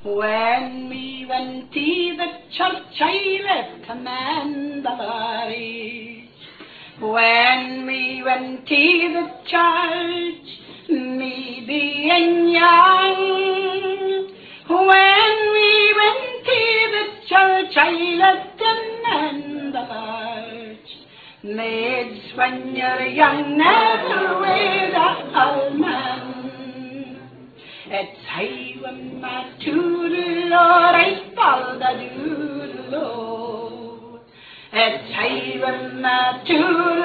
When we went to the church, I left Mandalay. When we went to the church, me being young. When we went to the church, I left Mandalay. Maids, when you're young, never wear that almond. It's high when my toodle or I fall the doodle. It's high when my toodle